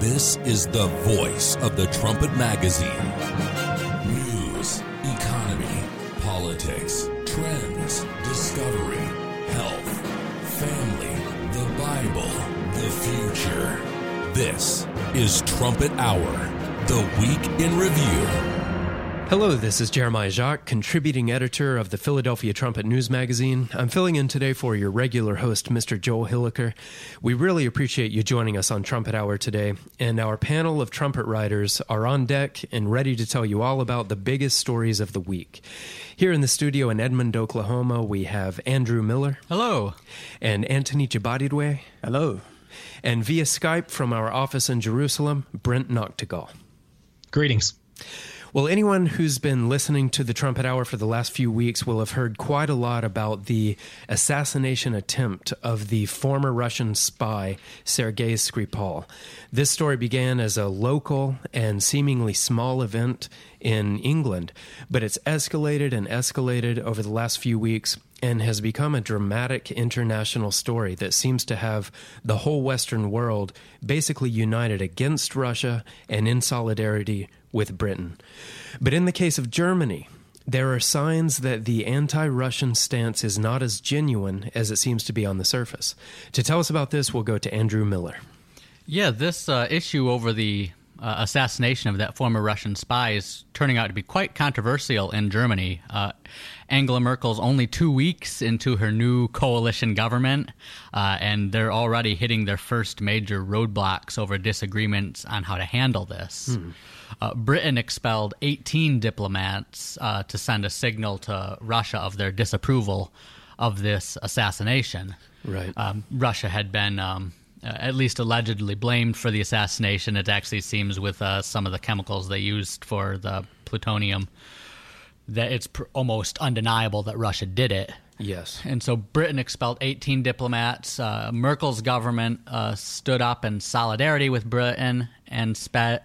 This is the voice of the Trumpet Magazine. News, economy, politics, trends, discovery, health, family, the Bible, the future. This is Trumpet Hour, the Week in Review. Hello, this is Jeremiah Jacques, contributing editor of the Philadelphia Trumpet News Magazine. I'm filling in today for your regular host, Mr. Joel Hilliker. We really appreciate you joining us on Trumpet Hour today, and our panel of trumpet writers are on deck and ready to tell you all about the biggest stories of the week. Here in the studio in Edmond, Oklahoma, we have Andrew Miller. Hello. And Anthony Jabadidwe. Hello. And via Skype from our office in Jerusalem, Brent Noctegal. Greetings. Well, anyone who's been listening to the Trumpet Hour for the last few weeks will have heard quite a lot about the assassination attempt of the former Russian spy, Sergei Skripal. This story began as a local and seemingly small event in England, but it's escalated and escalated over the last few weeks and has become a dramatic international story that seems to have the whole Western world basically united against Russia and in solidarity with Britain. But in the case of Germany, there are signs that the anti-Russian stance is not as genuine as it seems to be on the surface. To tell us about this, we'll go to Andrew Miller. Yeah, this issue over the assassination of that former Russian spy is turning out to be quite controversial in Germany. Angela Merkel's only 2 weeks into her new coalition government, and they're already hitting their first major roadblocks over disagreements on how to handle this. Britain expelled 18 diplomats to send a signal to Russia of their disapproval of this assassination. Right. Russia had been at least allegedly blamed for the assassination. It actually seems with some of the chemicals they used for the plutonium that it's almost undeniable that Russia did it. Yes. And so Britain expelled 18 diplomats. Merkel's government stood up in solidarity with Britain and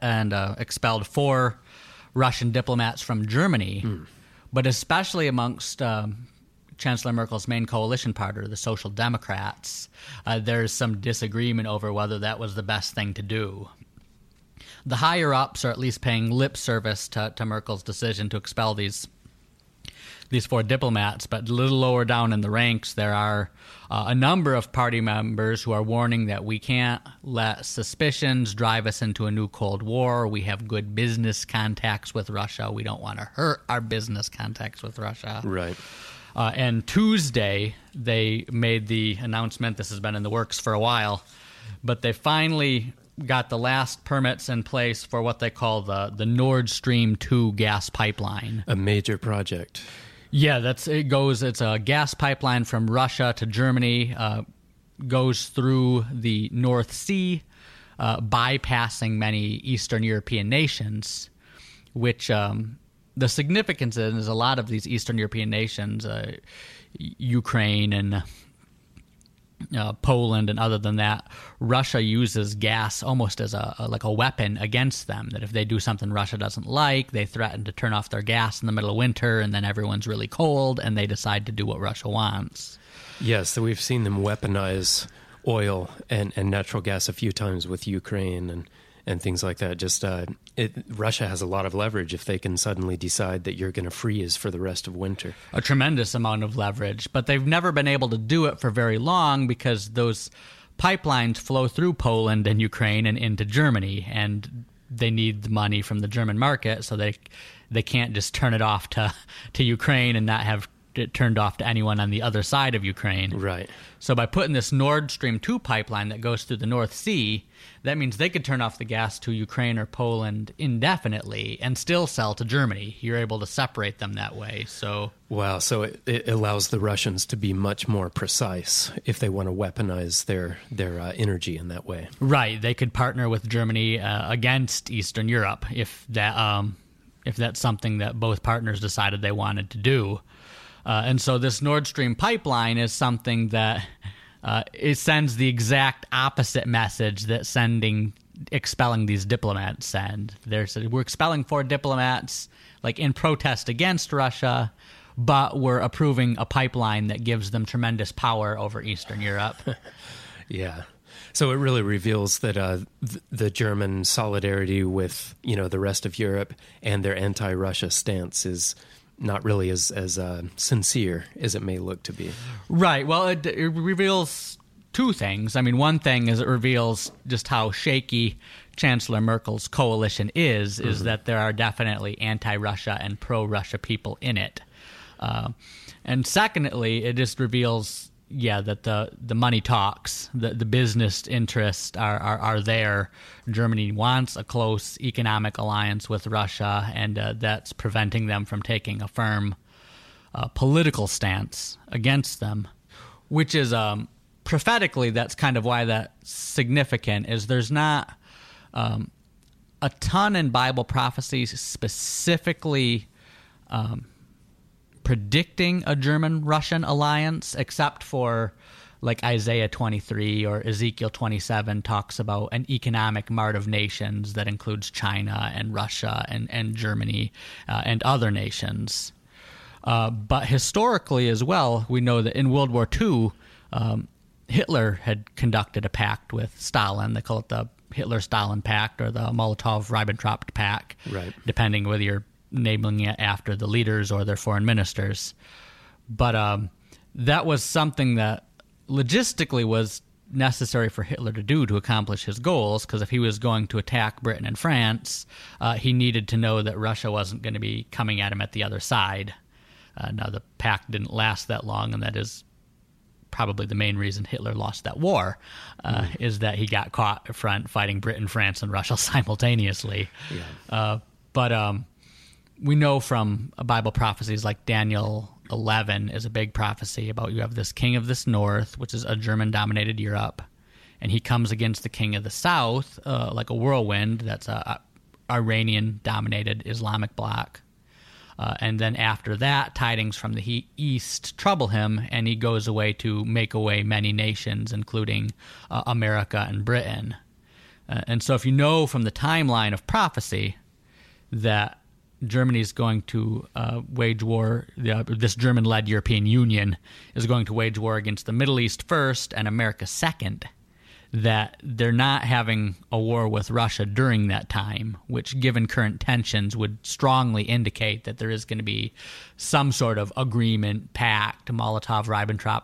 expelled 4 Russian diplomats from Germany. But especially amongst Chancellor Merkel's main coalition partner, the Social Democrats, there's some disagreement over whether that was the best thing to do. The higher-ups are at least paying lip service to Merkel's decision to expel these 4 diplomats, but a little lower down in the ranks, there are a number of party members who are warning that we can't let suspicions drive us into a new Cold War. We have good business contacts with Russia. We don't want to hurt our business contacts with Russia. Right. And Tuesday, they made the announcement, this has been in the works for a while, but they finally got the last permits in place for what they call the Nord Stream 2 gas pipeline. A major project. Yeah, it's a gas pipeline from Russia to Germany, goes through the North Sea, bypassing many Eastern European nations, which the significance is a lot of these Eastern European nations, Ukraine and Poland, and other than that, Russia uses gas almost as a weapon against them, that if they do something Russia doesn't like, they threaten to turn off their gas in the middle of winter, and then everyone's really cold, and they decide to do what Russia wants. Yes, so we've seen them weaponize oil and natural gas a few times with Ukraine and things like that. Just Russia has a lot of leverage if they can suddenly decide that you're going to freeze for the rest of winter. A tremendous amount of leverage, but they've never been able to do it for very long because those pipelines flow through Poland and Ukraine and into Germany, and they need the money from the German market, so they can't just turn it off to Ukraine and not have it turned off to anyone on the other side of Ukraine. Right. So by putting this Nord Stream 2 pipeline that goes through the North Sea, that means they could turn off the gas to Ukraine or Poland indefinitely and still sell to Germany. You're able to separate them that way. So wow, so it allows the Russians to be much more precise if they want to weaponize their energy in that way. Right. They could partner with Germany against Eastern Europe if that's something that both partners decided they wanted to do. And so this Nord Stream pipeline is something that it sends the exact opposite message that expelling these diplomats send. We're expelling 4 diplomats like in protest against Russia, but we're approving a pipeline that gives them tremendous power over Eastern Europe. Yeah. So it really reveals that the German solidarity with, the rest of Europe and their anti-Russia stance is not really as sincere as it may look to be. Right. Well, it reveals two things. I mean, one thing is it reveals just how shaky Chancellor Merkel's coalition is that there are definitely anti-Russia and pro-Russia people in it. And secondly, it just reveals, that the money talks, the business interests are there. Germany wants a close economic alliance with Russia, and that's preventing them from taking a firm political stance against them, which is prophetically, that's kind of why that's significant, is there's not a ton in Bible prophecies specifically predicting a German-Russian alliance, except for like Isaiah 23 or Ezekiel 27 talks about an economic mart of nations that includes China and Russia and Germany and other nations. But historically as well, we know that in World War II, Hitler had conducted a pact with Stalin. They call it the Hitler-Stalin Pact or the Molotov-Ribbentrop Pact, right, depending whether you're naming it after the leaders or their foreign ministers. But that was something that logistically was necessary for Hitler to do to accomplish his goals, because if he was going to attack Britain and France, he needed to know that Russia wasn't going to be coming at him at the other side. Now, the pact didn't last that long, and that is probably the main reason Hitler lost that war, is that he got caught fighting Britain, France, and Russia simultaneously. Yeah. But we know from Bible prophecies like Daniel 11 is a big prophecy about you have this king of this north, which is a German-dominated Europe, and he comes against the king of the south like a whirlwind. That's a Iranian-dominated Islamic bloc. And then after that, tidings from the east trouble him, and he goes away to make away many nations, including America and Britain. And so if you know from the timeline of prophecy that Germany is going to wage war, this German-led European Union is going to wage war against the Middle East first and America second, that they're not having a war with Russia during that time, which, given current tensions, would strongly indicate that there is going to be some sort of agreement, pact, Molotov-Ribbentrop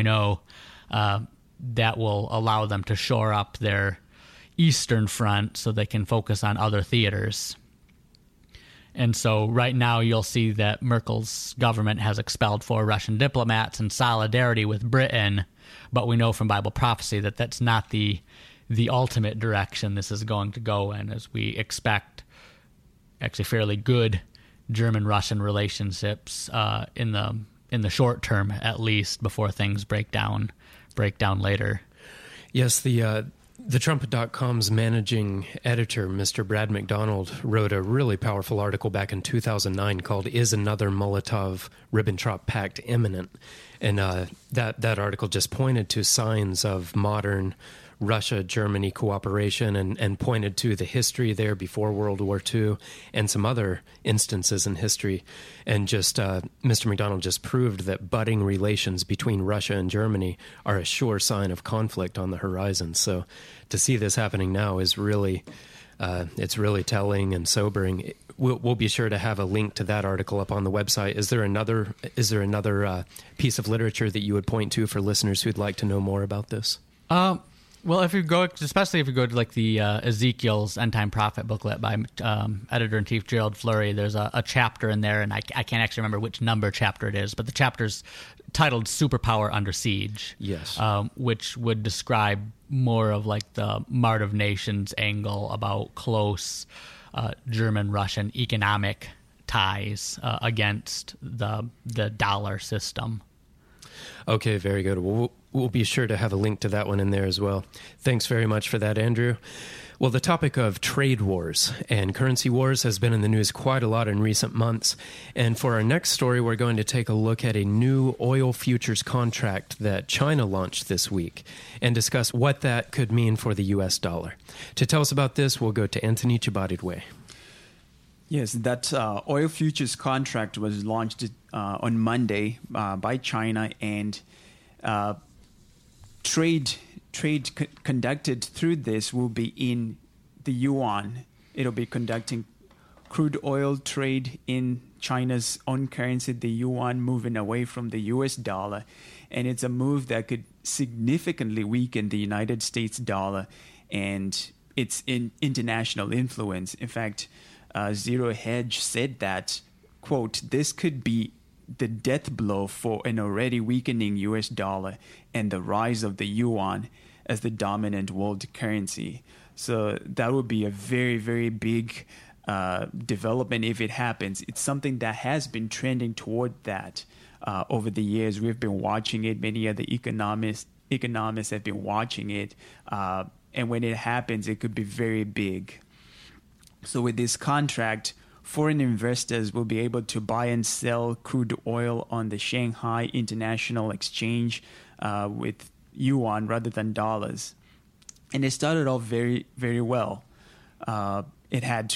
2.0, that will allow them to shore up their eastern front so they can focus on other theaters. And so right now you'll see that Merkel's government has expelled 4 Russian diplomats in solidarity with Britain, but we know from Bible prophecy that that's not the ultimate direction this is going to go in, as we expect actually fairly good German-Russian relationships in the short term, at least, before things break down later. Yes, the Trumpet.com's managing editor, Mr. Brad McDonald, wrote a really powerful article back in 2009 called "Is Another Molotov-Ribbentrop Pact Imminent?" And that article just pointed to signs of modern Russia-Germany cooperation and pointed to the history there before World War II and some other instances in history. And just Mr. McDonald just proved that budding relations between Russia and Germany are a sure sign of conflict on the horizon. So to see this happening now is really, it's really telling and sobering. We'll be sure to have a link to that article up on the website. Is there another piece of literature that you would point to for listeners who'd like to know more about this? Well, especially if you go to like the Ezekiel's End Time Prophet booklet by editor-in-chief Gerald Fleury, there's a chapter in there, and I can't actually remember which number chapter it is, but the chapter's titled Superpower Under Siege. Yes. Which would describe more of like the Mart of Nations angle about close German-Russian economic ties against the dollar system. Okay, very good. We'll be sure to have a link to that one in there as well. Thanks very much for that, Andrew. Well, the topic of trade wars and currency wars has been in the news quite a lot in recent months. And for our next story, we're going to take a look at a new oil futures contract that China launched this week and discuss what that could mean for the U.S. dollar. To tell us about this, we'll go to Anthony Chibadidwe. Yes, that oil futures contract was launched on Monday by China, and trade trade conducted through this will be in the yuan. It'll be conducting crude oil trade in China's own currency, the yuan, moving away from the US dollar. And it's a move that could significantly weaken the United States dollar and its international influence. In fact, Zero Hedge said that, quote, "This could be the death blow for an already weakening US dollar and the rise of the yuan as the dominant world currency." So that would be a very, very big development if it happens. It's something that has been trending toward that over the years. We've been watching it. Many of the economists have been watching it. And when it happens, it could be very big. So with this contract, foreign investors will be able to buy and sell crude oil on the Shanghai International Exchange with yuan rather than dollars. And it started off very, very well. It had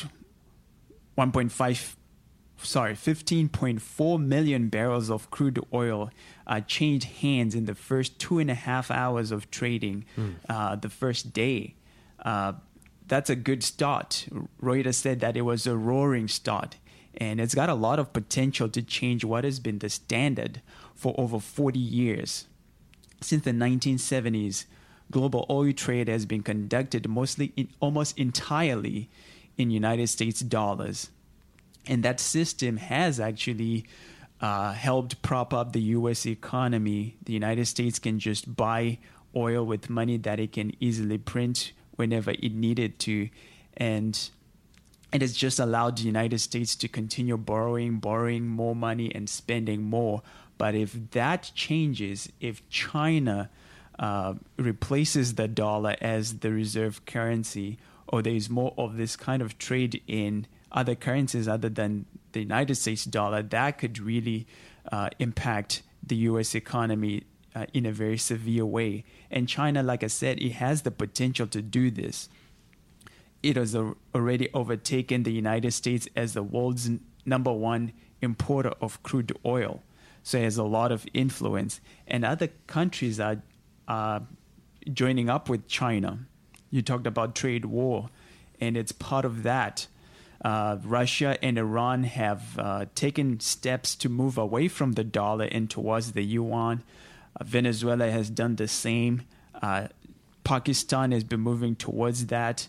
15.4 million barrels of crude oil changed hands in the first 2.5 hours of trading the first day. That's a good start. Reuters said that it was a roaring start, and it's got a lot of potential to change what has been the standard for over 40 years. Since the 1970s, global oil trade has been conducted almost entirely in United States dollars. And that system has actually helped prop up the U.S. economy. The United States can just buy oil with money that it can easily print whenever it needed to. And it has just allowed the United States to continue borrowing more money and spending more. But if that changes, if China replaces the dollar as the reserve currency, or there is more of this kind of trade in other currencies other than the United States dollar, that could really impact the U.S. economy in a very severe way. And China, like I said, it has the potential to do this. It has already overtaken the United States as the world's number one importer of crude oil. So it has a lot of influence. And other countries are joining up with China. You talked about trade war, and it's part of that. Russia and Iran have taken steps to move away from the dollar and towards the yuan. Venezuela has done the same. Pakistan has been moving towards that.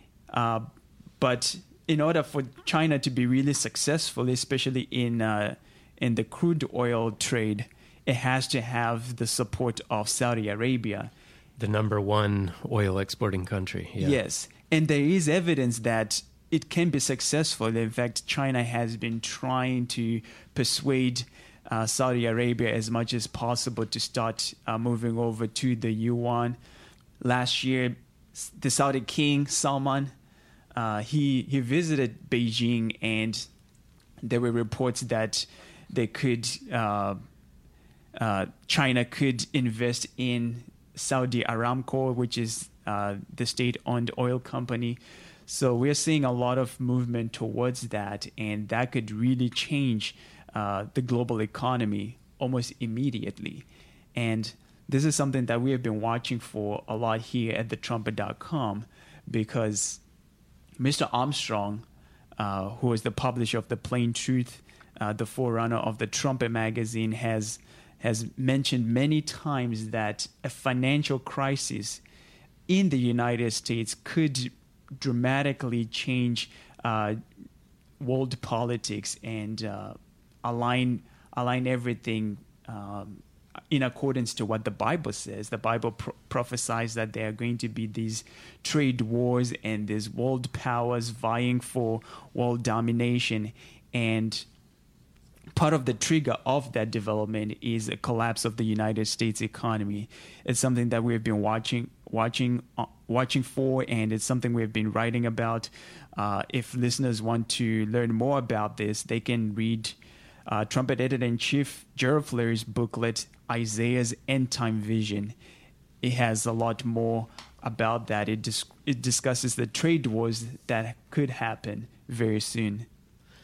But in order for China to be really successful, especially in the crude oil trade, it has to have the support of Saudi Arabia. The number one oil exporting country. Yeah. Yes. And there is evidence that it can be successful. In fact, China has been trying to persuade Saudi Arabia as much as possible to start moving over to the yuan. Last year, the Saudi king, Salman, he visited Beijing, and there were reports that China could invest in Saudi Aramco, which is the state-owned oil company. So we're seeing a lot of movement towards that, and that could really change the global economy almost immediately. And this is something that we have been watching for a lot here at thetrumpet.com, because Mr. Armstrong, who is the publisher of The Plain Truth, the forerunner of the Trumpet magazine, has mentioned many times that a financial crisis in the United States could dramatically change world politics and align everything in accordance to what the Bible says. The Bible prophesies that there are going to be these trade wars and these world powers vying for world domination. And part of the trigger of that development is a collapse of the United States economy. It's something that we've been watching for, and it's something we've been writing about. If listeners want to learn more about this, they can read Trumpet Editor-in-Chief Gerald Flurry's booklet, Isaiah's End Time Vision. It has a lot more about that. It discusses the trade wars that could happen very soon.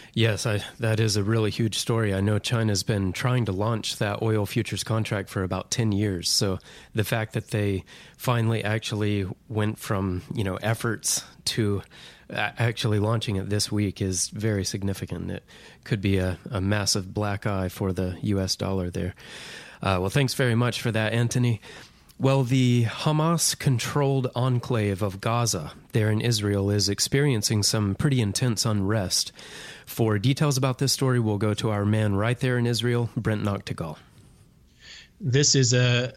Yes, that is a really huge story. I know China's been trying to launch that oil futures contract for about 10 years. So the fact that they finally actually went from, efforts to actually launching it this week is very significant. It could be a massive black eye for the U.S. dollar there. Well, thanks very much for that, Anthony. Well, the Hamas-controlled enclave of Gaza there in Israel is experiencing some pretty intense unrest. For details about this story, we'll go to our man right there in Israel, Brent Noctegal. This is a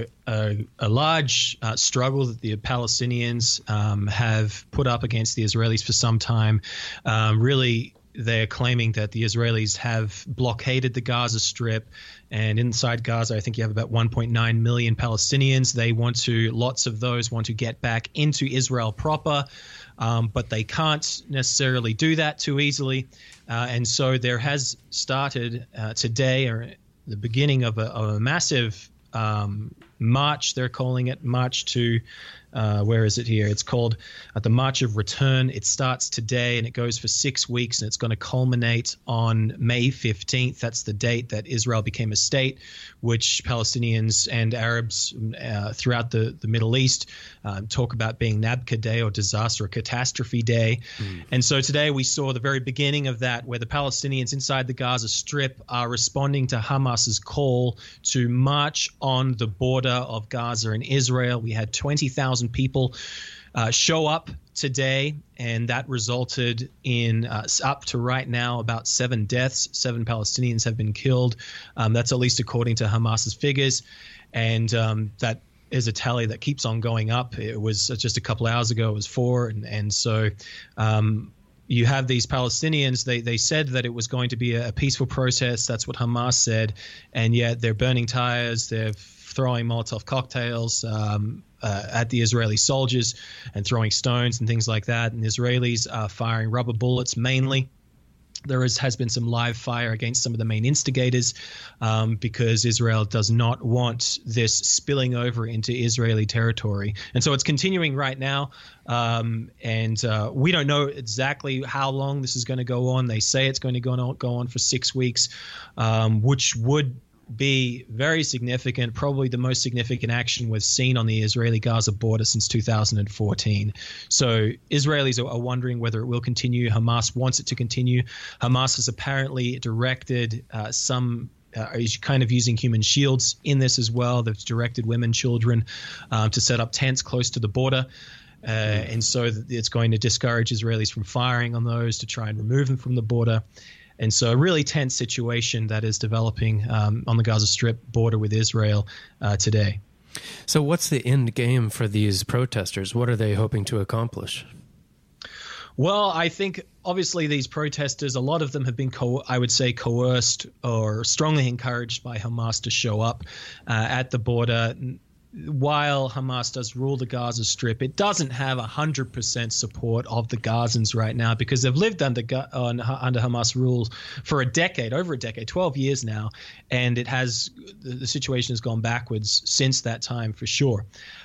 large struggle that the Palestinians have put up against the Israelis for some time. Really, they're claiming that the Israelis have blockaded the Gaza Strip, and inside Gaza, I think you have about 1.9 million Palestinians. Lots of those want to get back into Israel proper, but they can't necessarily do that too easily. And so there has started today, or the beginning of a massive march. They're calling it March to where is it here? It's called the March of Return. It starts today and it goes for 6 weeks, and it's going to culminate on May 15th. That's the date that Israel became a state, which Palestinians and Arabs throughout the Middle East talk about being Nabka Day, or disaster or catastrophe day. And so today we saw the very beginning of that, where the Palestinians inside the Gaza Strip are responding to Hamas's call to march on the border of Gaza and Israel. We had 20,000 people show up today, and that resulted in up to right now about 7 deaths. 7 Palestinians have been killed. That's at least according to Hamas's figures, and that is a tally that keeps on going up. It was just a couple hours ago, it was 4, and so you have these Palestinians. They said that it was going to be a peaceful protest. That's what Hamas said, and yet they're burning tires. They're throwing Molotov cocktails at the Israeli soldiers and throwing stones and things like that. And the Israelis are firing rubber bullets mainly. There has been some live fire against some of the main instigators because Israel does not want this spilling over into Israeli territory. And so it's continuing right now. And we don't know exactly how long this is going to go on. They say it's going to go on for 6 weeks, which would be very significant, probably the most significant action we've seen on the Israeli-Gaza border since 2014. So Israelis are wondering whether it will continue. Hamas wants it to continue. Hamas has apparently directed is kind of using human shields in this as well. They've directed women, children to set up tents close to the border. And so it's going to discourage Israelis from firing on those, to try and remove them from the border. And so a really tense situation that is developing on the Gaza Strip border with Israel today. So what's the end game for these protesters? What are they hoping to accomplish? Well, I think obviously these protesters, a lot of them have been, coerced or strongly encouraged by Hamas to show up at the border. While Hamas does rule the Gaza Strip, it doesn't have 100% support of the Gazans right now, because they've lived under Hamas rule for over a decade, 12 years now, and the situation has gone backwards since that time for sure.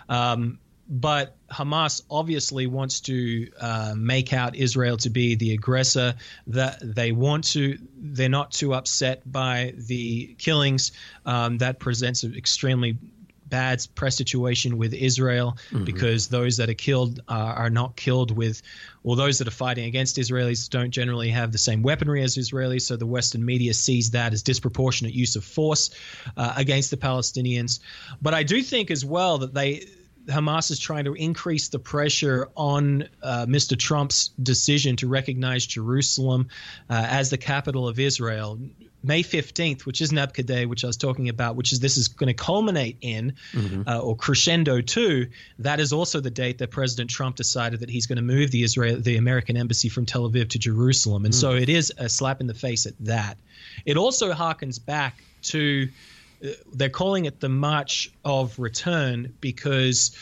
But Hamas obviously wants to make out Israel to be the aggressor. That they're not too upset by the killings. That presents an extremely bad press situation with Israel, because those that are killed are not killed with, those that are fighting against Israelis don't generally have the same weaponry as Israelis, so the Western media sees that as disproportionate use of force against the Palestinians. But I do think as well that Hamas is trying to increase the pressure on Mr. Trump's decision to recognize Jerusalem as the capital of Israel. May 15th, which is Nabka Day, which I was talking about, this is going to culminate in or crescendo to, that is also the date that President Trump decided that he's going to move the American embassy from Tel Aviv to Jerusalem. And so it is a slap in the face at that. It also harkens back to, they're calling it the March of Return, because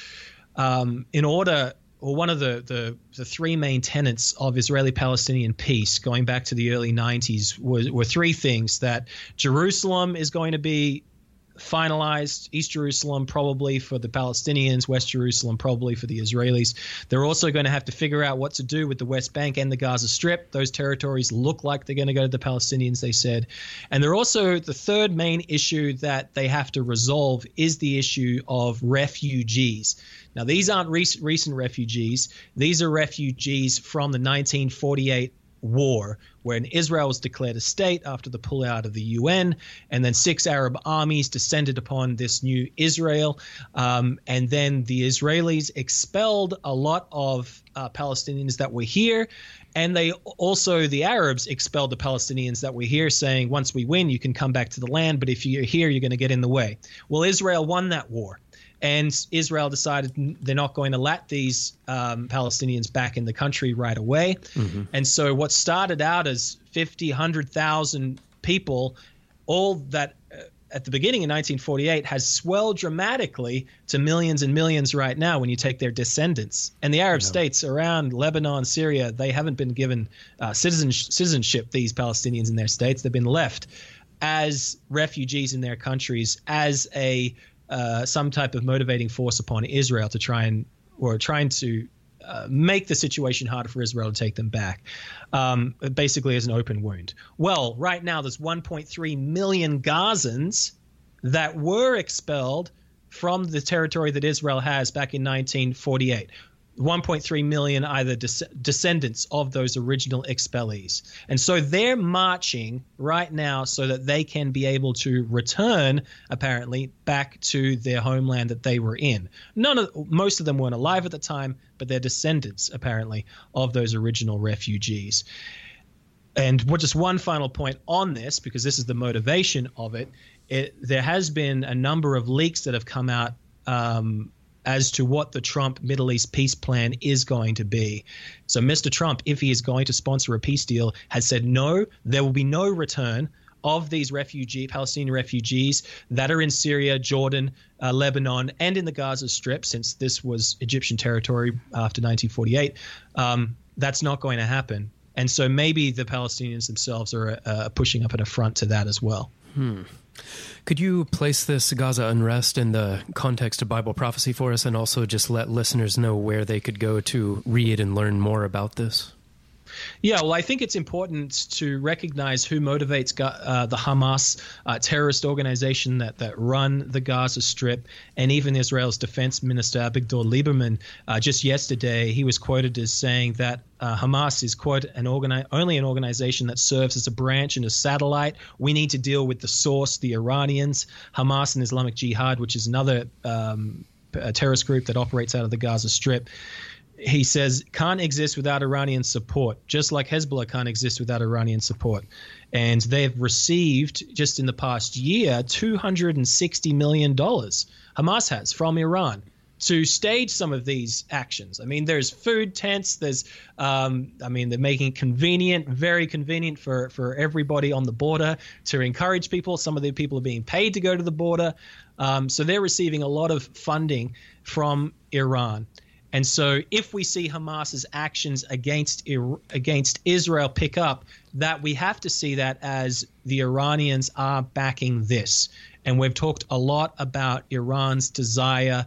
one of the 3 main tenets of Israeli-Palestinian peace going back to the early 90s were 3 things: that Jerusalem is going to be finalized. East Jerusalem probably for the Palestinians, West Jerusalem probably for the Israelis. They're also going to have to figure out what to do with the West Bank and the Gaza Strip. Those territories look like they're going to go to the Palestinians, they said. And they're also, the third main issue that they have to resolve is the issue of refugees. Now, these aren't recent refugees. These are refugees from the 1948 war, when Israel was declared a state after the pullout of the UN, and then 6 Arab armies descended upon this new Israel, and then the Israelis expelled a lot of Palestinians that were here, and they also, the Arabs, expelled the Palestinians that were here, saying, once we win, you can come back to the land, but if you're here, you're going to get in the way. Well, Israel won that war. And Israel decided they're not going to let these Palestinians back in the country right away. Mm-hmm. And so what started out as 50, 100,000 people, all that at the beginning in 1948 has swelled dramatically to millions and millions right now when you take their descendants. And the Arab states around Lebanon, Syria, they haven't been given citizenship, these Palestinians in their states. They've been left as refugees in their countries, as a some type of motivating force upon Israel to trying to make the situation harder for Israel to take them back, basically as an open wound. Well, right now there's 1.3 million Gazans that were expelled from the territory that Israel has back in 1948. 1.3 million either descendants of those original expellees. And so they're marching right now so that they can be able to return, apparently, back to their homeland that they were in. Most of them weren't alive at the time, but they're descendants, apparently, of those original refugees. And just one final point on this, because this is the motivation of it, there has been a number of leaks that have come out as to what the Trump Middle East peace plan is going to be. So Mr. Trump, if he is going to sponsor a peace deal, has said no, there will be no return of these Palestinian refugees that are in Syria, Jordan, Lebanon, and in the Gaza Strip, since this was Egyptian territory after 1948. That's not going to happen. And so maybe the Palestinians themselves are pushing up an affront to that as well. Could you place this Gaza unrest in the context of Bible prophecy for us, and also just let listeners know where they could go to read and learn more about this? Yeah, well, I think it's important to recognize who motivates the Hamas terrorist organization that run the Gaza Strip, and even Israel's defense minister, Avigdor Lieberman, just yesterday, he was quoted as saying that Hamas is, quote, only an organization that serves as a branch and a satellite. We need to deal with the source, the Iranians. Hamas and Islamic Jihad, which is another terrorist group that operates out of the Gaza Strip, he says, can't exist without Iranian support, just like Hezbollah can't exist without Iranian support. And they've received, just in the past year, $260 million, Hamas has, from Iran, to stage some of these actions. I mean, there's food tents, there's, they're making it convenient, very convenient for everybody on the border to encourage people. Some of the people are being paid to go to the border. So they're receiving a lot of funding from Iran. And so if we see Hamas's actions against Israel pick up, that we have to see that as the Iranians are backing this. And we've talked a lot about Iran's desire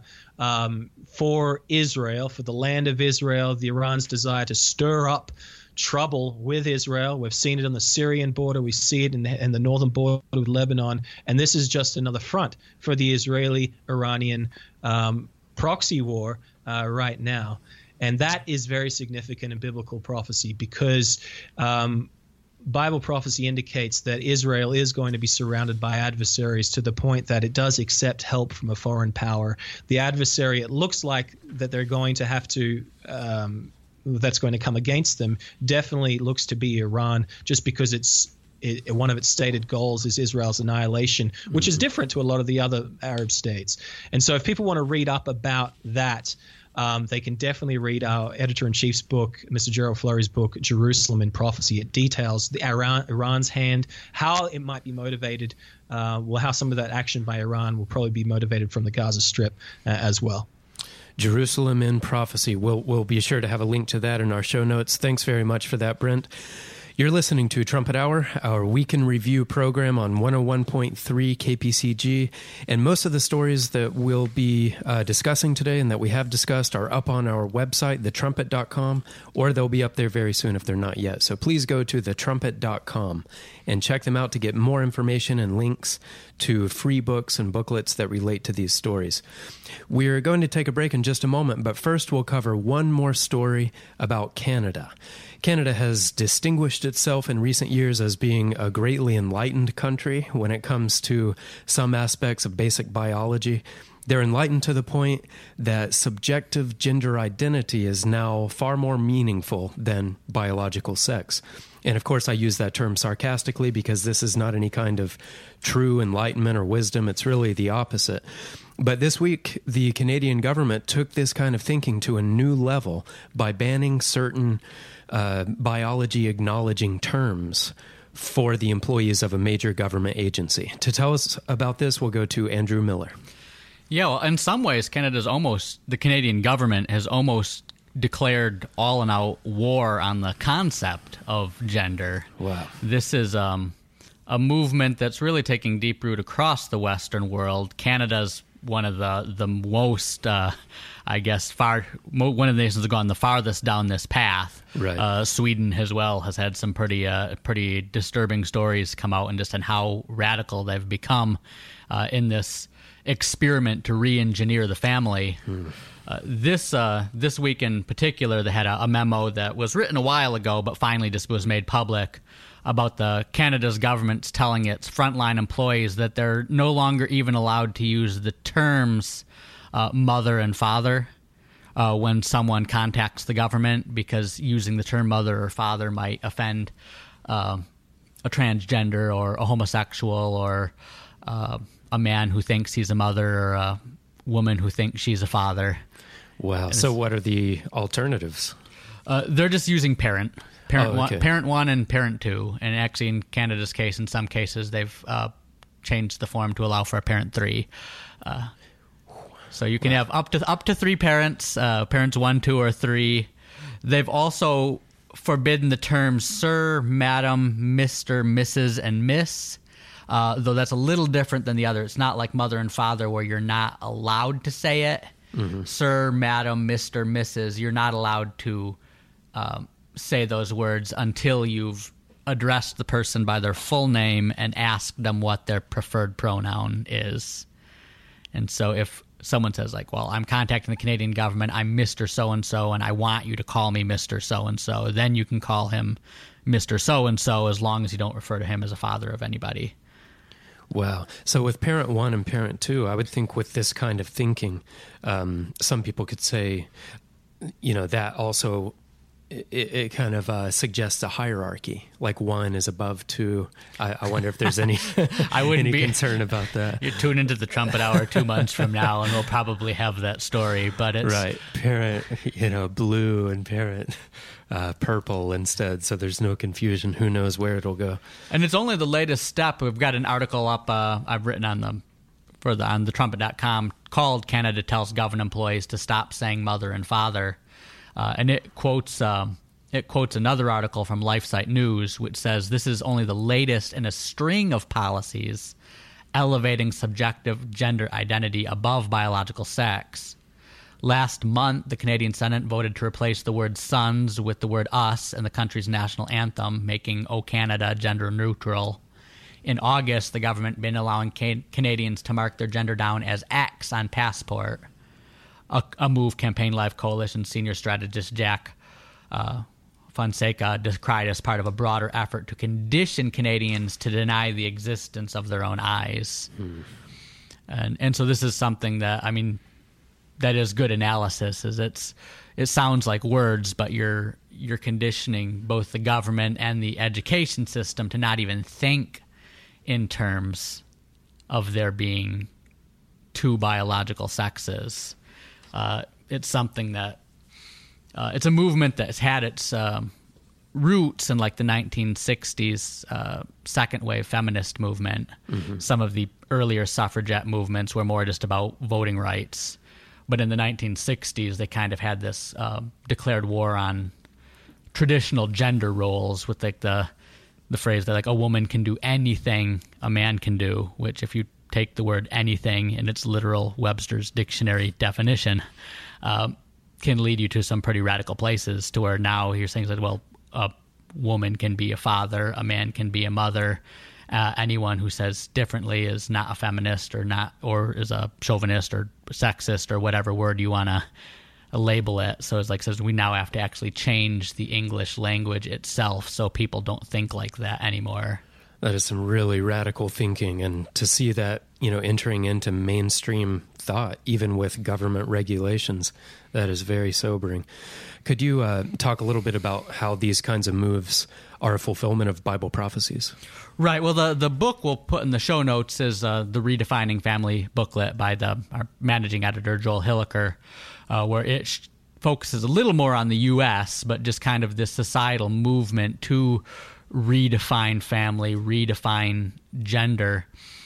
for Israel, for the land of Israel, the Iran's desire to stir up trouble with Israel. We've seen it on the Syrian border. We see it in the northern border with Lebanon. And this is just another front for the Israeli-Iranian proxy war right now. And that is very significant in biblical prophecy, because Bible prophecy indicates that Israel is going to be surrounded by adversaries to the point that it does accept help from a foreign power. The adversary, it looks like that they're going to have to that's going to come against them, definitely looks to be Iran, just because one of its stated goals is Israel's annihilation, which is different to a lot of the other Arab states. And so if people want to read up about that, they can definitely read our editor-in-chief's book, Mr. Gerald Flurry's book, Jerusalem in Prophecy. It details Iran's hand, how it might be motivated, how some of that action by Iran will probably be motivated from the Gaza Strip as well. Jerusalem in Prophecy. We'll be sure to have a link to that in our show notes. Thanks very much for that, Brent. You're listening to Trumpet Hour, our week in review program on 101.3 KPCG. And most of the stories that we'll be discussing today and that we have discussed are up on our website, thetrumpet.com, or they'll be up there very soon if they're not yet. So please go to thetrumpet.com and check them out to get more information and links to free books and booklets that relate to these stories. We're going to take a break in just a moment, but first we'll cover one more story about Canada. Canada has distinguished itself in recent years as being a greatly enlightened country when it comes to some aspects of basic biology. They're enlightened to the point that subjective gender identity is now far more meaningful than biological sex. And of course, I use that term sarcastically because this is not any kind of true enlightenment or wisdom. It's really the opposite. But this week, the Canadian government took this kind of thinking to a new level by banning certain biology acknowledging terms for the employees of a major government agency. To tell us about this, we'll go to Andrew Miller. Yeah, well, in some ways, the Canadian government has almost declared all and out war on the concept of gender. Wow. This is a movement that's really taking deep root across the Western world. Canada's one of the most, one of the nations that have gone the farthest down this path. Right. Sweden as well has had some pretty disturbing stories come out and just on how radical they've become in this experiment to re-engineer the family. This week in particular, they had a memo that was written a while ago, but finally just was made public about the Canada's government's telling its frontline employees that they're no longer even allowed to use the terms mother and father when someone contacts the government, because using the term mother or father might offend a transgender or a homosexual or a man who thinks he's a mother or a woman who thinks she's a father. Wow. So what are the alternatives? They're just using parent. Okay. Parent 1 and Parent 2. And actually, in Canada's case, in some cases, they've changed the form to allow for a Parent 3. So you can have up to 3 parents, parents 1, 2, or 3. They've also forbidden the terms sir, madam, Mr., Mrs., and Miss, though that's a little different than the other. It's not like mother and father where you're not allowed to say it. Mm-hmm. Sir, madam, Mr., Mrs., you're not allowed to say those words until you've addressed the person by their full name and asked them what their preferred pronoun is. And so if someone says, like, well, I'm contacting the Canadian government, I'm Mr. So-and-so, and I want you to call me Mr. So-and-so, then you can call him Mr. So-and-so as long as you don't refer to him as a father of anybody. Wow. So with Parent 1 and Parent 2, I would think with this kind of thinking, some people could say, that also it kind of suggests a hierarchy, like 1 is above 2. I wonder if there's any I wouldn't be concern about that. You tune into the Trumpet Hour 2 months from now, and we'll probably have that story. But it's right, Parent, blue and Parent purple instead, so there's no confusion. Who knows where it'll go? And it's only the latest step. We've got an article up I've written on thetrumpet.com called "Canada Tells Government Employees to Stop Saying Mother and Father." And it quotes another article from LifeSite News, which says this is only the latest in a string of policies elevating subjective gender identity above biological sex. Last month, the Canadian Senate voted to replace the word sons with the word us in the country's national anthem, making O Canada gender neutral. In August, the government began allowing Canadians to mark their gender down as X on passport. A move Campaign Life Coalition senior strategist Jack Fonseca decried as part of a broader effort to condition Canadians to deny the existence of their own eyes. And so this is something that, that is good analysis. It sounds like words, but you're conditioning both the government and the education system to not even think in terms of there being 2 biological sexes. It's something that it's a movement that's had its roots in like the 1960s second wave feminist movement. Mm-hmm. Some of the earlier suffragette movements were more just about voting rights. But in the 1960s, they kind of had this declared war on traditional gender roles with like the phrase that like a woman can do anything a man can do, which if you take the word anything in its literal Webster's dictionary definition, can lead you to some pretty radical places, to where now you're saying that, well, a woman can be a father, a man can be a mother. Anyone who says differently is not a feminist or is a chauvinist or sexist or whatever word you want to label it. So it's like, says we now have to actually change the English language itself so people don't think like that anymore. That is some really radical thinking, and to see that, entering into mainstream thought, even with government regulations, that is very sobering. Could you talk a little bit about how these kinds of moves are a fulfillment of Bible prophecies? Right. Well, the book we'll put in the show notes is the Redefining Family booklet by our managing editor, Joel Hilliker, where it focuses a little more on the U.S., but just kind of this societal movement to redefine family, redefine gender,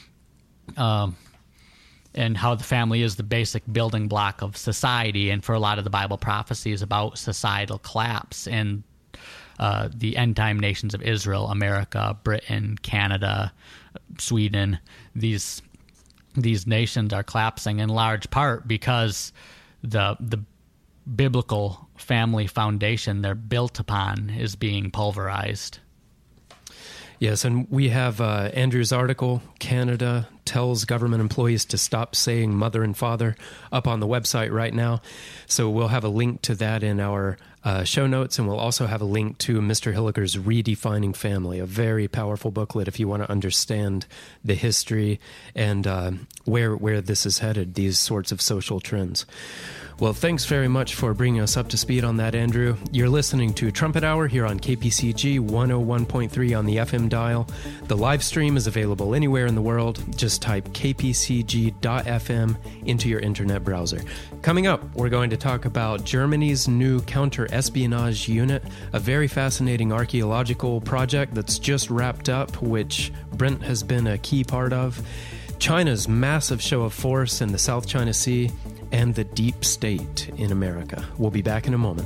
and how the family is the basic building block of society. And for a lot of the Bible prophecies about societal collapse in the end-time nations of Israel, America, Britain, Canada, Sweden, these nations are collapsing in large part because the biblical family foundation they're built upon is being pulverized. Yes, and we have Andrew's article, Canada Tells Government Employees to Stop Saying Mother and Father, up on the website right now. So we'll have a link to that in our show notes, and we'll also have a link to Mr. Hilliker's Redefining Family, a very powerful booklet if you want to understand the history and where this is headed, these sorts of social trends. Well, thanks very much for bringing us up to speed on that, Andrew. You're listening to Trumpet Hour here on KPCG 101.3 on the FM dial. The live stream is available anywhere in the world. Just type kpcg.fm into your internet browser. Coming up, we're going to talk about Germany's new counter-espionage unit, a very fascinating archaeological project that's just wrapped up, which Brent has been a key part of, China's massive show of force in the South China Sea, and the deep state in America. We'll be back in a moment.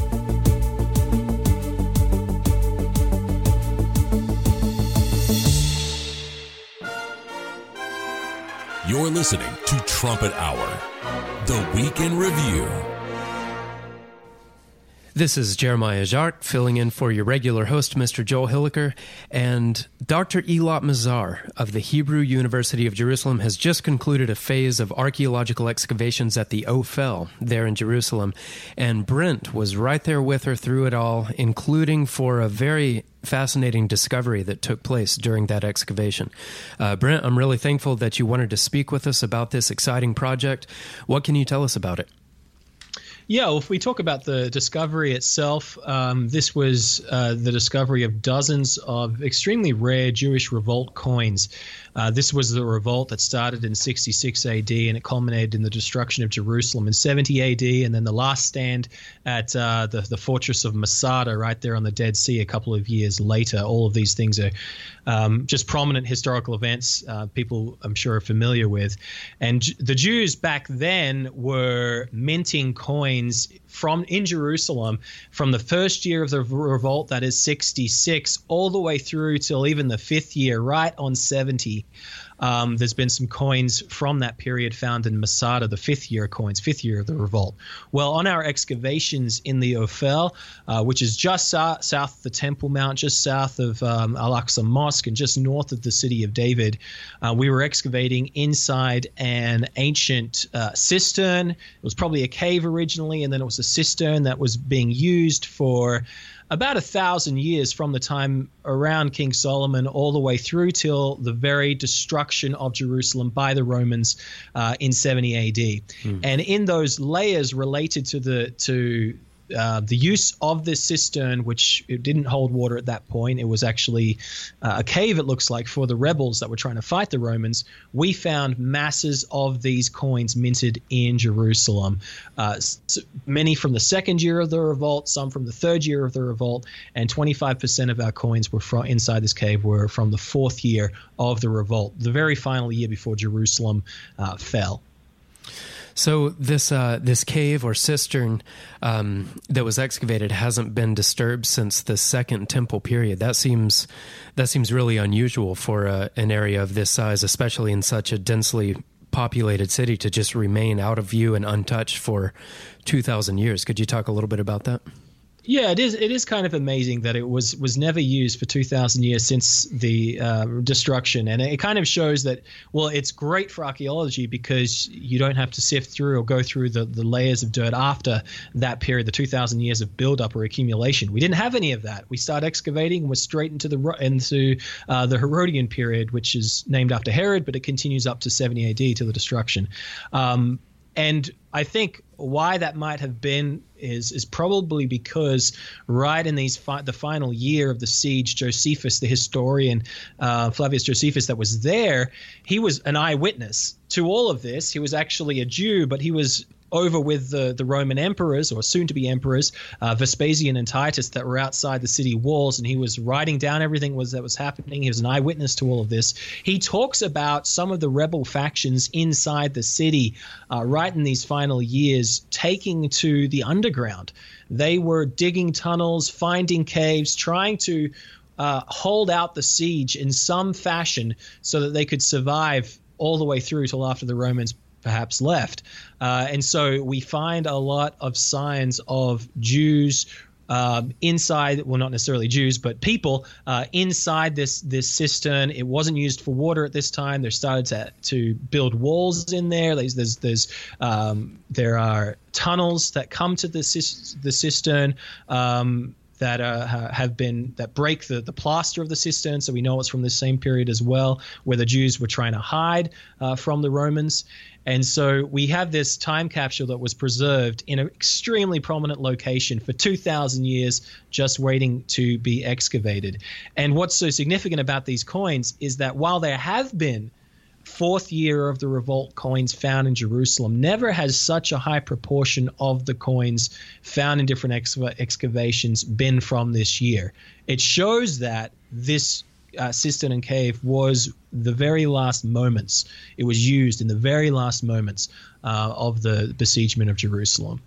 You're listening to Trumpet Hour, the Week in Review. This is Jeremiah Jacques, filling in for your regular host, Mr. Joel Hilliker, and Dr. Elot Mazar of the Hebrew University of Jerusalem has just concluded a phase of archaeological excavations at the Ophel there in Jerusalem, and Brent was right there with her through it all, including for a very fascinating discovery that took place during that excavation. Brent, I'm really thankful that you wanted to speak with us about this exciting project. What can you tell us about it? Yeah, well, if we talk about the discovery itself, this was the discovery of dozens of extremely rare Jewish revolt coins. This was the revolt that started in 66 AD, and it culminated in the destruction of Jerusalem in 70 AD, and then the last stand at the fortress of Masada right there on the Dead Sea a couple of years later. All of these things are just prominent historical events people, I'm sure, are familiar with. And the Jews back then were minting coins in Jerusalem from the first year of the revolt, that is 66, all the way through till even the fifth year, right on 70. There's been some coins from that period found in Masada, the fifth year of the revolt. Well, on our excavations in the Ophel, which is just south of the Temple Mount, just south of Al-Aqsa Mosque, and just north of the city of David, we were excavating inside an ancient cistern. It was probably a cave originally, and then it was a cistern that was being used for about 1,000 years, from the time around King Solomon all the way through till the very destruction of Jerusalem by the Romans in 70 AD. And in those layers related to the use of this cistern, which it didn't hold water at that point, it was actually a cave, it looks like, for the rebels that were trying to fight the Romans, we found masses of these coins minted in Jerusalem. Many from the second year of the revolt, some from the third year of the revolt, and 25% of our coins were from inside this cave were from the fourth year of the revolt, the very final year before Jerusalem fell. So this cave or cistern that was excavated hasn't been disturbed since the Second Temple period. That seems really unusual for an area of this size, especially in such a densely populated city, to just remain out of view and untouched for 2,000 years. Could you talk a little bit about that? Yeah, it is kind of amazing that it was never used for 2,000 years since the destruction. And it kind of shows that, well, it's great for archaeology because you don't have to sift through or go through the layers of dirt after that period, the 2,000 years of buildup or accumulation. We didn't have any of that. We start excavating and we're straight into the Herodian period, which is named after Herod, but it continues up to 70 AD to the destruction. And I think why that might have been is probably because right in the final year of the siege, Josephus, the historian, Flavius Josephus that was there, he was an eyewitness to all of this. He was actually a Jew, but he was over with the Roman emperors, or soon-to-be emperors, Vespasian and Titus, that were outside the city walls, and he was writing down everything that was happening. He was an eyewitness to all of this. He talks about some of the rebel factions inside the city right in these final years taking to the underground. They were digging tunnels, finding caves, trying to hold out the siege in some fashion so that they could survive all the way through till after the Romans perhaps left. And so we find a lot of signs of Jews inside, well, not necessarily Jews, but people inside this cistern. It wasn't used for water at this time. They started to build walls in there. There are tunnels that come to the cistern that break the plaster of the cistern, so we know it's from the same period as well, where the Jews were trying to hide from the Romans. And so we have this time capsule that was preserved in an extremely prominent location for 2,000 years, just waiting to be excavated. And what's so significant about these coins is that while there have been fourth year of the revolt coins found in Jerusalem, never has such a high proportion of the coins found in different excavations been from this year. It shows that this cistern and cave was the very last moments. It was used in the very last moments of the besiegement of Jerusalem.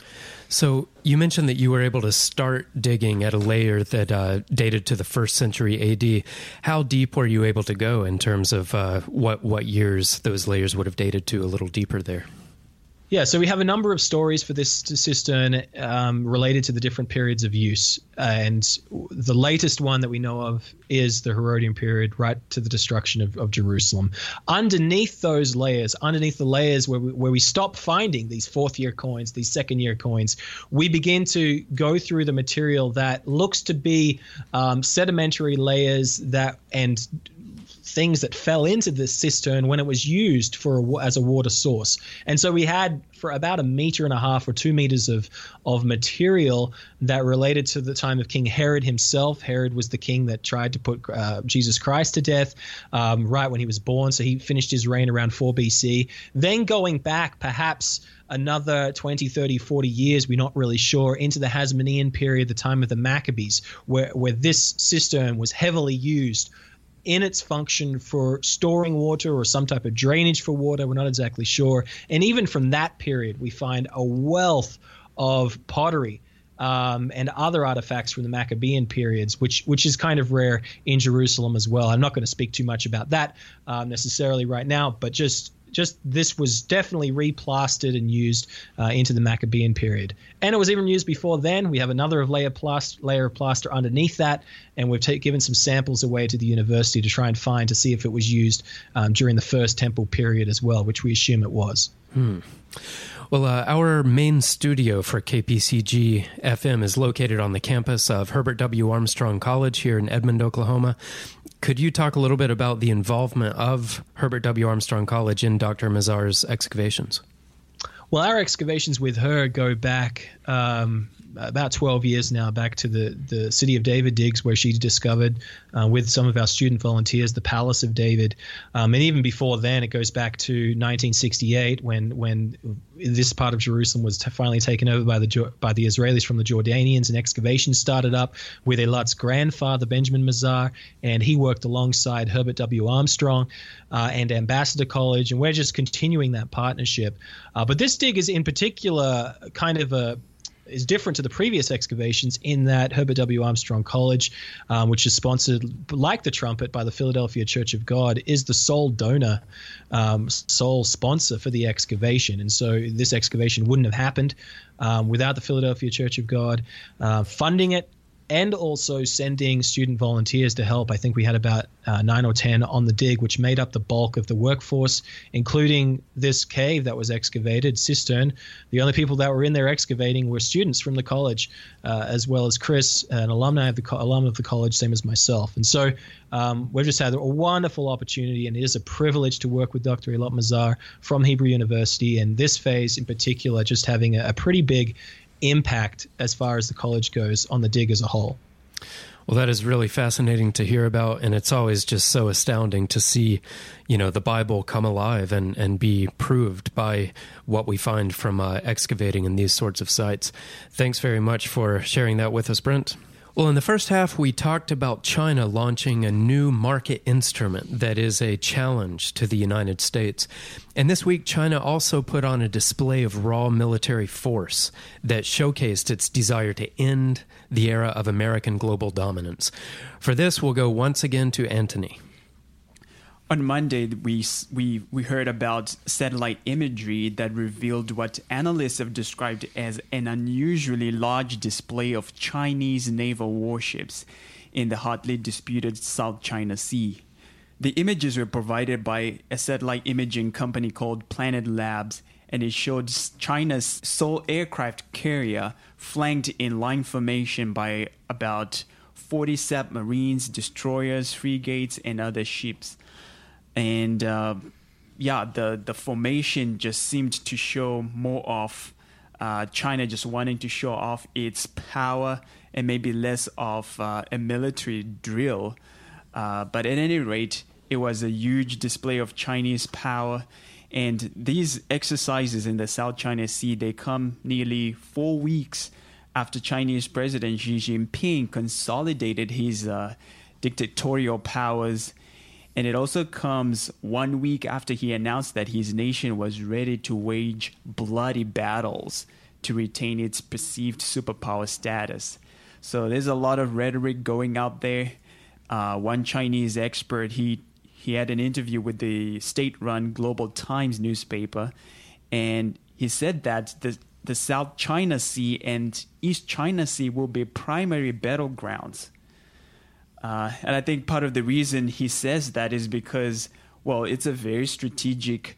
So you mentioned that you were able to start digging at a layer that dated to the 1st century AD. How deep were you able to go in terms of what years those layers would have dated to, a little deeper there? Yeah, so we have a number of stories for this cistern related to the different periods of use. And the latest one that we know of is the Herodian period, right to the destruction of Jerusalem. Underneath those layers, underneath the layers where we stop finding these fourth-year coins, these second-year coins, we begin to go through the material that looks to be sedimentary layers and things that fell into this cistern when it was used as a water source. And so we had for about 1.5 meters or 2 meters of material that related to the time of King Herod himself. Herod was the king that tried to put Jesus Christ to death right when he was born. So he finished his reign around 4 BC. Then going back perhaps another 20, 30, 40 years, we're not really sure, into the Hasmonean period, the time of the Maccabees, where this cistern was heavily used in its function for storing water or some type of drainage for water. We're not exactly sure. And even from that period, we find a wealth of pottery and other artifacts from the Maccabean periods, which is kind of rare in Jerusalem as well. I'm not going to speak too much about that necessarily right now, but just this was definitely replastered and used into the Maccabean period. And it was even used before then. We have another layer of plaster underneath that, and we've given some samples away to the university to try and find to see if it was used during the First Temple period as well, which we assume it was. Well, our main studio for KPCG FM is located on the campus of Herbert W. Armstrong College here in Edmond, Oklahoma. Could you talk a little bit about the involvement of Herbert W. Armstrong College in Dr. Mazar's excavations? Well, our excavations with her go back about 12 years now back to the City of David digs, where she discovered with some of our student volunteers the Palace of David. And even before then, it goes back to 1968 when this part of Jerusalem was finally taken over by the Israelis from the Jordanians, and excavations started up with Eilat's grandfather, Benjamin Mazar, and he worked alongside Herbert W. Armstrong and Ambassador College, and we're just continuing that partnership. But this dig is in particular is different to the previous excavations in that Herbert W. Armstrong College, which is sponsored, like the Trumpet, by the Philadelphia Church of God, is the sole donor, sole sponsor for the excavation. And so this excavation wouldn't have happened without the Philadelphia Church of God funding it, and also sending student volunteers to help. I think we had about 9 or 10 on the dig, which made up the bulk of the workforce, including this cave that was excavated, cistern. The only people that were in there excavating were students from the college, as well as Chris, an alum of the college, same as myself. And so we've just had a wonderful opportunity, and it is a privilege to work with Dr. Eilat Mazar from Hebrew University, and this phase in particular just having a pretty big impact as far as the college goes on the dig as a whole. Well, that is really fascinating to hear about, and it's always just so astounding to see, the Bible come alive and be proved by what we find from excavating in these sorts of sites. Thanks very much for sharing that with us, Brent. Well, in the first half, we talked about China launching a new market instrument that is a challenge to the United States. And this week, China also put on a display of raw military force that showcased its desire to end the era of American global dominance. For this, we'll go once again to Anthony. On Monday, we heard about satellite imagery that revealed what analysts have described as an unusually large display of Chinese naval warships in the hotly disputed South China Sea. The images were provided by a satellite imaging company called Planet Labs, and it showed China's sole aircraft carrier flanked in line formation by about 40 submarines, destroyers, frigates, and other ships. And the formation just seemed to show more of China just wanting to show off its power and maybe less of a military drill. But at any rate, it was a huge display of Chinese power. And these exercises in the South China Sea, they come nearly 4 weeks after Chinese President Xi Jinping consolidated his dictatorial powers. And it also comes 1 week after he announced that his nation was ready to wage bloody battles to retain its perceived superpower status. So there's a lot of rhetoric going out there. One Chinese expert, he had an interview with the state-run Global Times newspaper, and he said that the South China Sea and East China Sea will be primary battlegrounds. And I think part of the reason he says that is because, well, it's a very strategic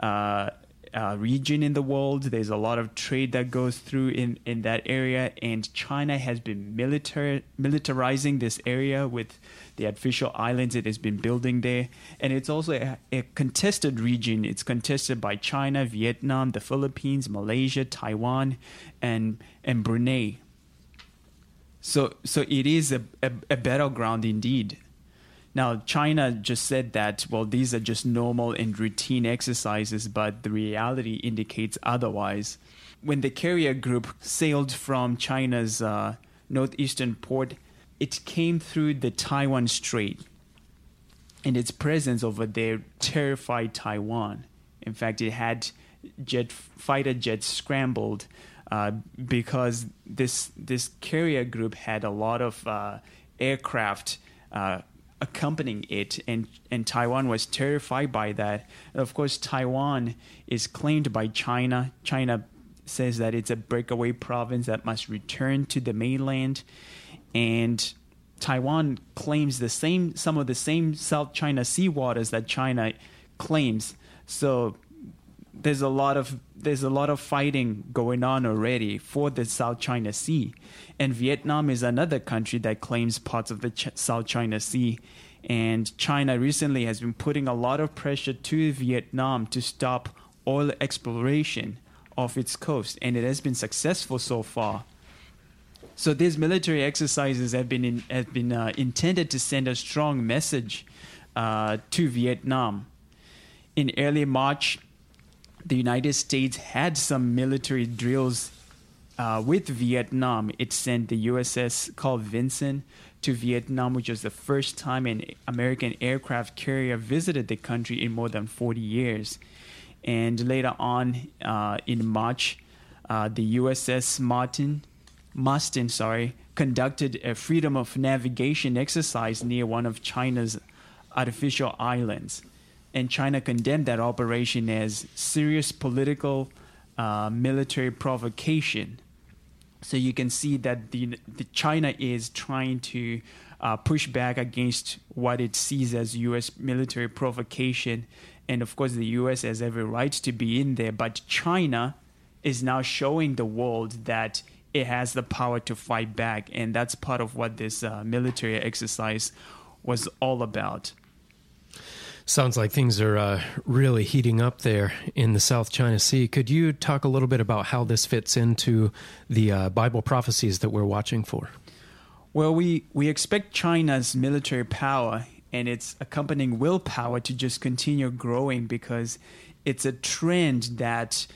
region in the world. There's a lot of trade that goes through in that area, and China has been militarizing this area with the artificial islands it has been building there. And it's also a contested region. It's contested by China, Vietnam, the Philippines, Malaysia, Taiwan, and Brunei. So it is a battleground indeed. Now, China just said that, well, these are just normal and routine exercises, but the reality indicates otherwise. When the carrier group sailed from China's northeastern port, it came through the Taiwan Strait, and its presence over there terrified Taiwan. In fact, it had fighter jets scrambled because this carrier group had a lot of aircraft accompanying it, and Taiwan was terrified by that. And of course, Taiwan is claimed by China. China says that it's a breakaway province that must return to the mainland, and Taiwan claims some of the same South China Sea waters that China claims. So there's a lot of fighting going on already for the South China Sea. And Vietnam is another country that claims parts of the South China Sea. And China recently has been putting a lot of pressure to Vietnam to stop oil exploration off its coast. And it has been successful so far. So these military exercises have been intended to send a strong message to Vietnam. In early March, the United States had some military drills with Vietnam. It sent the USS Carl Vinson to Vietnam, which was the first time an American aircraft carrier visited the country in more than 40 years. And later on in March, the USS Mastin conducted a freedom of navigation exercise near one of China's artificial islands. And China condemned that operation as serious political military provocation. So you can see that the China is trying to push back against what it sees as U.S. military provocation. And of course, the U.S. has every right to be in there. But China is now showing the world that it has the power to fight back. And that's part of what this military exercise was all about. Sounds like things are really heating up there in the South China Sea. Could you talk a little bit about how this fits into the Bible prophecies that we're watching for? Well, we expect China's military power and its accompanying willpower to just continue growing, because it's a trend that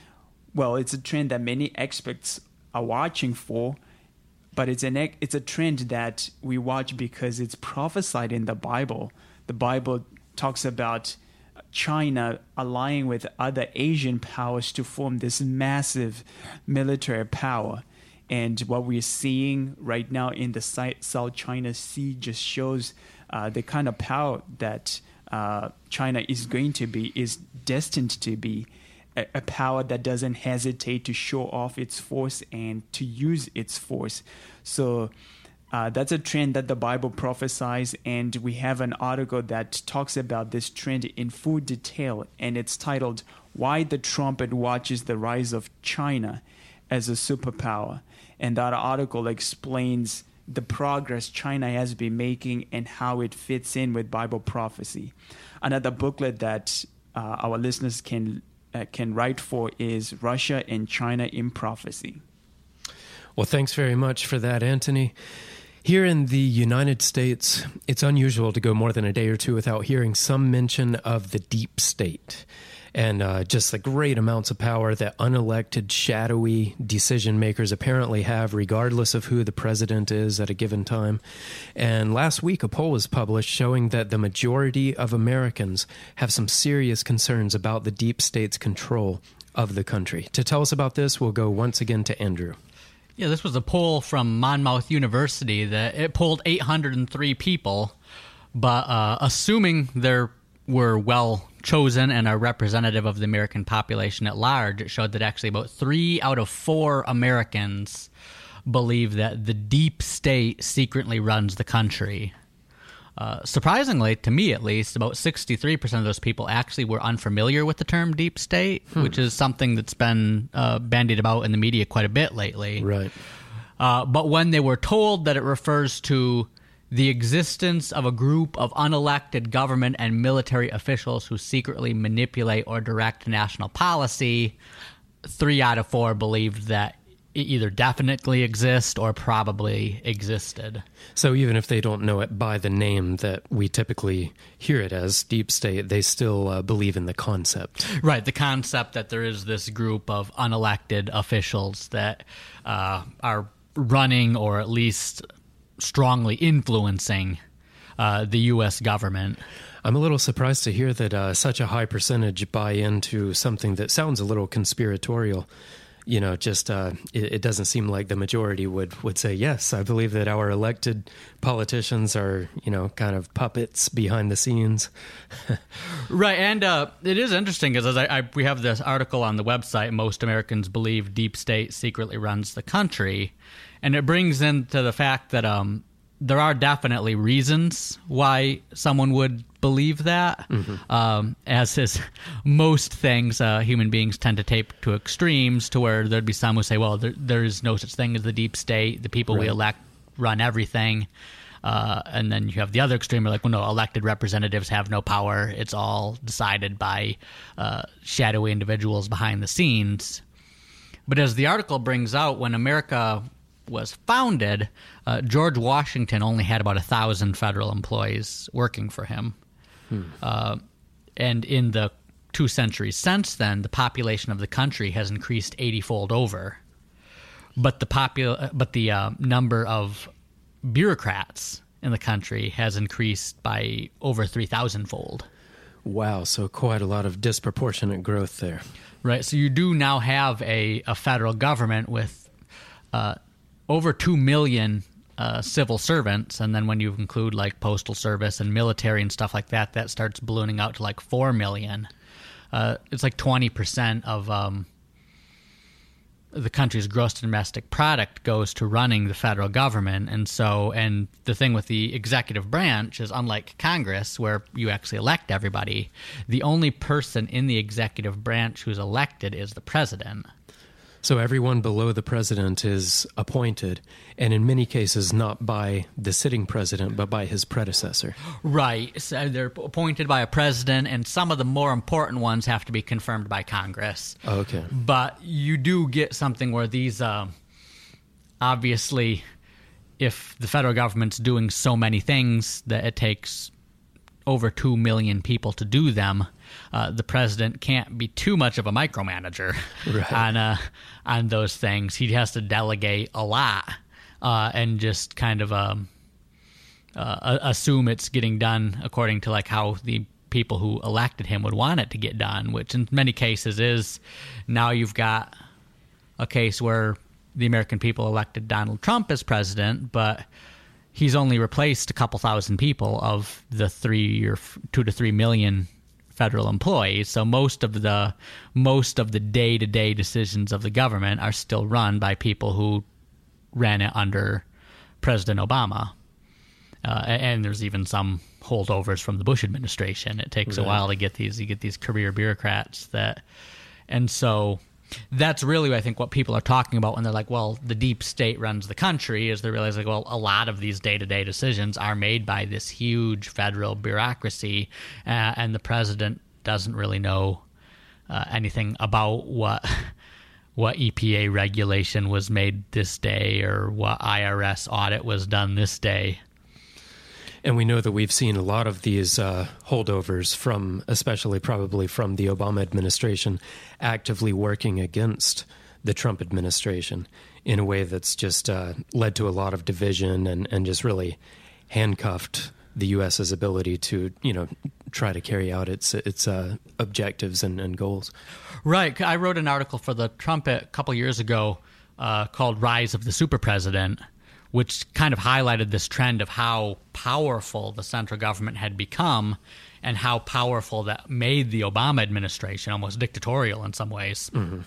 many experts are watching for, but it's a trend that we watch because it's prophesied in the Bible. The Bible talks about China allying with other Asian powers to form this massive military power. And what we're seeing right now in the South China Sea just shows the kind of power that China is destined to be, a power that doesn't hesitate to show off its force and to use its force. So that's a trend that the Bible prophesies, and we have an article that talks about this trend in full detail, and it's titled, "Why the Trumpet Watches the Rise of China as a Superpower." And that article explains the progress China has been making and how it fits in with Bible prophecy. Another booklet that our listeners can write for is "Russia and China in Prophecy." Well, thanks very much for that, Anthony. Here in the United States, it's unusual to go more than a day or two without hearing some mention of the deep state and just the great amounts of power that unelected, shadowy decision makers apparently have, regardless of who the president is at a given time. And last week, a poll was published showing that the majority of Americans have some serious concerns about the deep state's control of the country. To tell us about this, we'll go once again to Andrew. Yeah, this was a poll from Monmouth University that it polled 803 people, but assuming there were well chosen and are representative of the American population at large, it showed that actually about 3 out of 4 Americans believe that the deep state secretly runs the country. Surprisingly, to me at least, about 63% of those people actually were unfamiliar with the term deep state, which is something that's been bandied about in the media quite a bit lately. Right. But when they were told that it refers to the existence of a group of unelected government and military officials who secretly manipulate or direct national policy, 3 out of 4 believed that it either definitely exists or probably existed. So even if they don't know it by the name that we typically hear it as, deep state, they still believe in the concept. Right, the concept that there is this group of unelected officials that are running or at least strongly influencing the U.S. government. I'm a little surprised to hear that such a high percentage buy into something that sounds a little conspiratorial. You know, just it doesn't seem like the majority would say, yes, I believe that our elected politicians are, kind of puppets behind the scenes. Right, and it is interesting because we have this article on the website, Most Americans Believe Deep State Secretly Runs the Country, and it brings into the fact that there are definitely reasons why someone would believe that. Mm-hmm. As is most things, human beings tend to take to extremes, to where there'd be some who say, well, there is no such thing as the deep state. The people we elect run everything. And then you have the other extreme, like, well, no, elected representatives have no power. It's all decided by shadowy individuals behind the scenes. But as the article brings out, when America was founded, George Washington only had about 1,000 federal employees working for him. And in the 2 centuries since then, the population of the country has increased 80-fold over. But the number of bureaucrats in the country has increased by over 3,000-fold. Wow, so quite a lot of disproportionate growth there. Right, so you do now have a federal government with over 2 million civil servants, and then when you include like postal service and military and stuff like that, that starts ballooning out to like 4 million. It's like 20% of the country's gross domestic product goes to running the federal government. And the thing with the executive branch is, unlike Congress, where you actually elect everybody, the only person in the executive branch who's elected is the president. So everyone below the president is appointed, and in many cases not by the sitting president, but by his predecessor. Right. So they're appointed by a president, and some of the more important ones have to be confirmed by Congress. Okay. But you do get something where these, obviously, if the federal government's doing so many things that it takes over 2 million people to do them, the president can't be too much of a micromanager on those things. He has to delegate a lot and just kind of assume it's getting done according to like how the people who elected him would want it to get done, which in many cases is now you've got a case where the American people elected Donald Trump as president, but he's only replaced a couple thousand people of the 2 to 3 million federal employees. So most of the day-to-day decisions of the government are still run by people who ran it under President Obama. And there's even some holdovers from the Bush administration. It takes a while to get these. You get these career bureaucrats and so that's really, I think, what people are talking about when they're like, well, the deep state runs the country, is they realize, like, well, a lot of these day-to-day decisions are made by this huge federal bureaucracy, and the president doesn't really know anything about what EPA regulation was made this day or what IRS audit was done this day. And we know that we've seen a lot of these holdovers from, especially probably from the Obama administration, actively working against the Trump administration in a way that's just led to a lot of division and just really handcuffed the U.S.'s ability to, try to carry out its objectives and goals. Right. I wrote an article for the Trumpet a couple years ago called Rise of the Super President, which kind of highlighted this trend of how powerful the central government had become and how powerful that made the Obama administration almost dictatorial in some ways.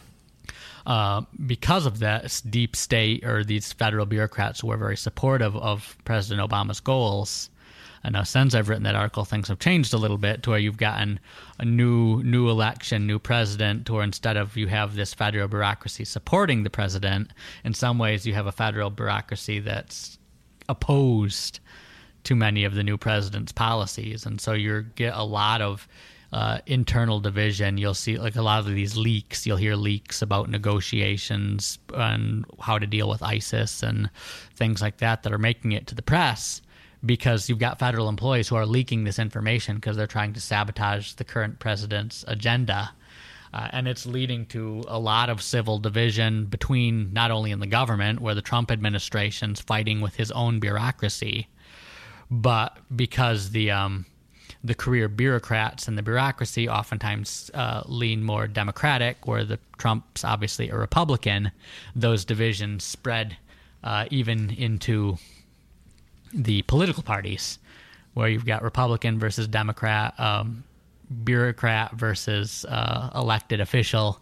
Mm-hmm. Because of that deep state or these federal bureaucrats who were very supportive of President Obama's goals. And now since I've written that article, things have changed a little bit to where you've gotten a new election, new president, or instead of you have this federal bureaucracy supporting the president, in some ways you have a federal bureaucracy that's opposed to many of the new president's policies. And so you get a lot of internal division. You'll see like a lot of these leaks. You'll hear leaks about negotiations and how to deal with ISIS and things like that are making it to the press, because you've got federal employees who are leaking this information because they're trying to sabotage the current president's agenda. And it's leading to a lot of civil division between not only in the government, where the Trump administration's fighting with his own bureaucracy, but because the career bureaucrats and the bureaucracy oftentimes lean more Democratic, where the Trump's obviously a Republican, those divisions spread even into the political parties, where you've got Republican versus Democrat, bureaucrat versus elected official,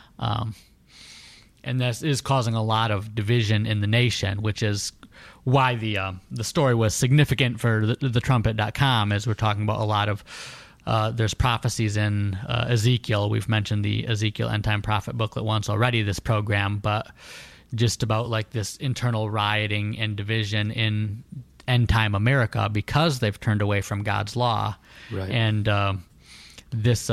and this is causing a lot of division in the nation, which is why the story was significant for the Trumpet.com, as we're talking about a lot of there's prophecies in Ezekiel. We've mentioned the Ezekiel End Time Prophet booklet once already this program, but just about like this internal rioting and division in end time America because they've turned away from God's law. Right. And this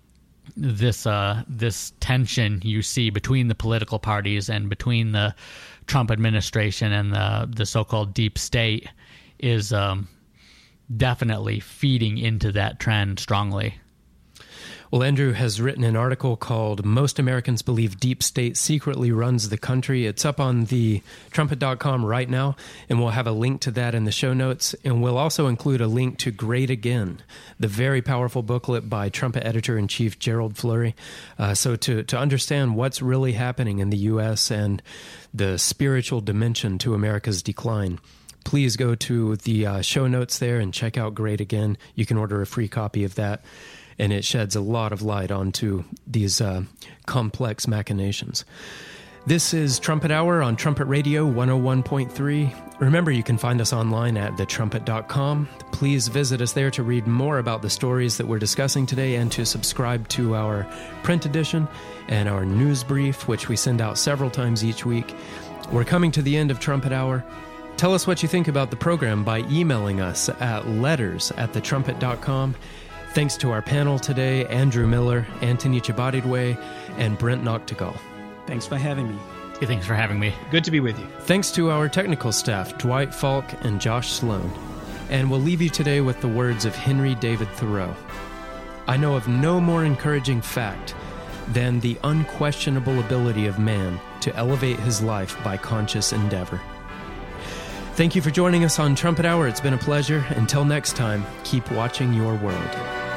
tension you see between the political parties and between the Trump administration and the so-called deep state is definitely feeding into that trend strongly. Well, Andrew has written an article called Most Americans Believe Deep State Secretly Runs the Country. It's up on the trumpet.com right now, and we'll have a link to that in the show notes. And we'll also include a link to Great Again, the very powerful booklet by Trumpet Editor-in-Chief Gerald Flurry. So to understand what's really happening in the U.S. and the spiritual dimension to America's decline, please go to the show notes there and check out Great Again. You can order a free copy of that, and it sheds a lot of light onto these complex machinations. This is Trumpet Hour on Trumpet Radio 101.3. Remember, you can find us online at thetrumpet.com. Please visit us there to read more about the stories that we're discussing today and to subscribe to our print edition and our news brief, which we send out several times each week. We're coming to the end of Trumpet Hour. Tell us what you think about the program by emailing us at letters@thetrumpet.com. Thanks to our panel today, Andrew Miller, Anthony Chibadidwe, and Brent Noctegal. Thanks for having me. Hey, thanks for having me. Good to be with you. Thanks to our technical staff, Dwight Falk and Josh Sloan. And we'll leave you today with the words of Henry David Thoreau. I know of no more encouraging fact than the unquestionable ability of man to elevate his life by conscious endeavor. Thank you for joining us on Trumpet Hour. It's been a pleasure. Until next time, keep watching your world.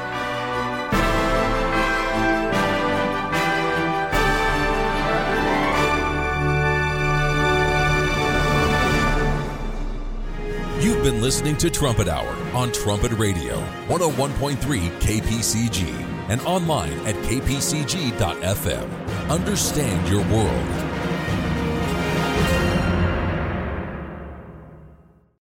You've been listening to Trumpet Hour on Trumpet Radio, 101.3 KPCG, and online at kpcg.fm. Understand your world.